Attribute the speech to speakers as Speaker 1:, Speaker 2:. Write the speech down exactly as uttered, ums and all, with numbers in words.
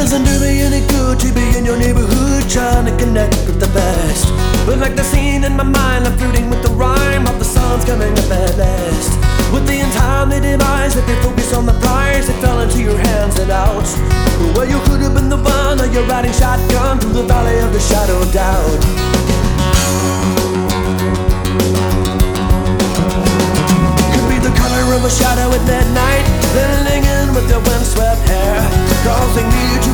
Speaker 1: doesn't do me any good to be in your neighborhood trying to connect with the best. But like the scene in my mind, I'm flirting with the rhyme of the songs coming up at last. With the time they devised, if they focus on the prize, it fell into your hands and out. Well, you could have been the one, or you're riding shotgun through the valley of the shadow of doubt.